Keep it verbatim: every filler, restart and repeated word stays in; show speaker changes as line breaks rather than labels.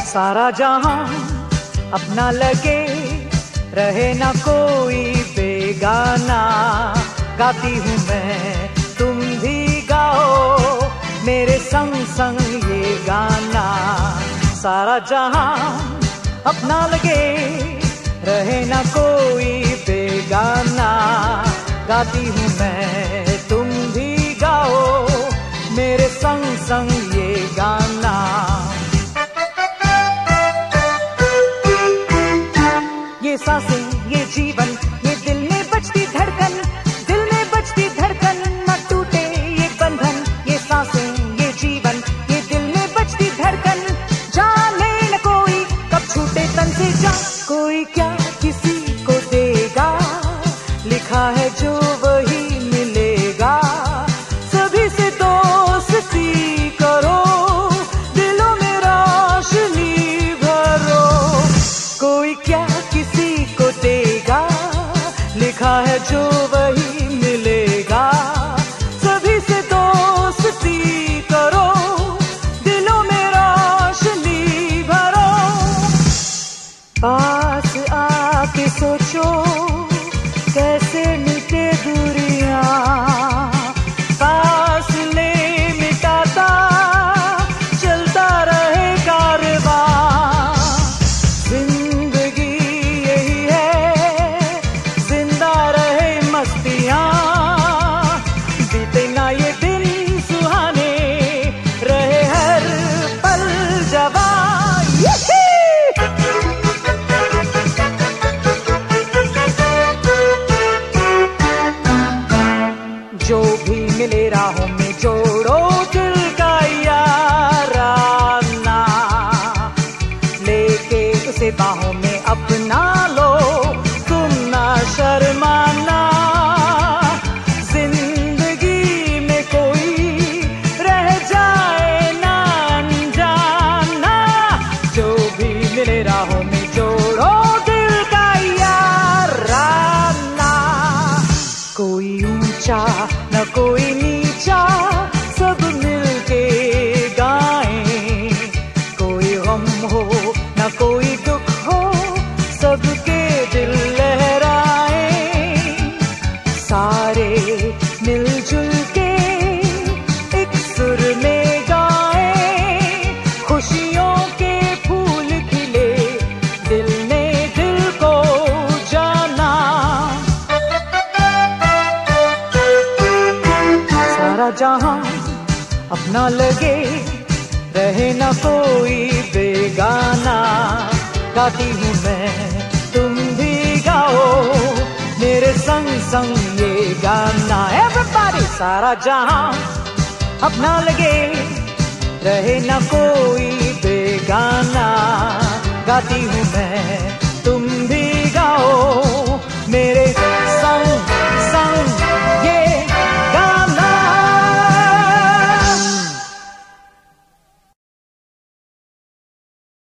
सारा जहां अपना लगे, रहे ना कोई बेगाना। गाती हूँ मैं, तुम भी गाओ मेरे संग संग ये गाना। सारा जहां अपना लगे, रहे ना कोई बेगाना। गाती हूँ मैं, तुम भी गाओ मेरे संग संग ये गाना। ये सांसें, ये जीवन, ये दिल में बजती धड़कन, दिल में बजती धड़कन, न टूटे ये बंधन। ये सांसें, ये जीवन, ये दिल में बजती धड़कन, जाने न कोई कब छूटे तन से जान। कोई क्या किसी को देगा, लिखा है जो वही मिलेगा। सभी से दोस्ती करो, दिलों में रोशनी भरो। कोई क्या किसी को देगा, लिखा है जो वही मिलेगा। सभी से दोस्ती करो, दिलों में रोशनी भरो। पास आके सोचो, कैसे मिटे दूरियां। फासले मिटाता चलता रहे कारवां। जिंदगी यही है, जिंदा रहे मस्तियां। बीते ना ये दिन सुहाने, रहे हर पल जवां। जो भी मिले राहों में, जोड़ो दिल का याराना। लेके उसे बाहों में अपना लो, तुम ना शर्माना। जिंदगी में कोई रह जाए ना अनजाना। जो भी मिले राहों में, जोड़ो दिल का याराना। कोई ऊंचा न कोई नीचा, सब मिलके गाएं। कोई गम हो न कोई दुख हो, सबके दिल लहराएं। सारे मिलजुल के एक सुर में गाएं। खुशियों के फूल खिले, दिल ने दिल को जाना। सारा जहां अपना लगे, रहे ना कोई बेगाना। गाती हूँ मैं, तुम भी गाओ मेरे संग संग ये गाना। एवरीबॉडी, सारा जहां अपना लगे, रहे ना कोई बेगाना। गाती हूँ मैं,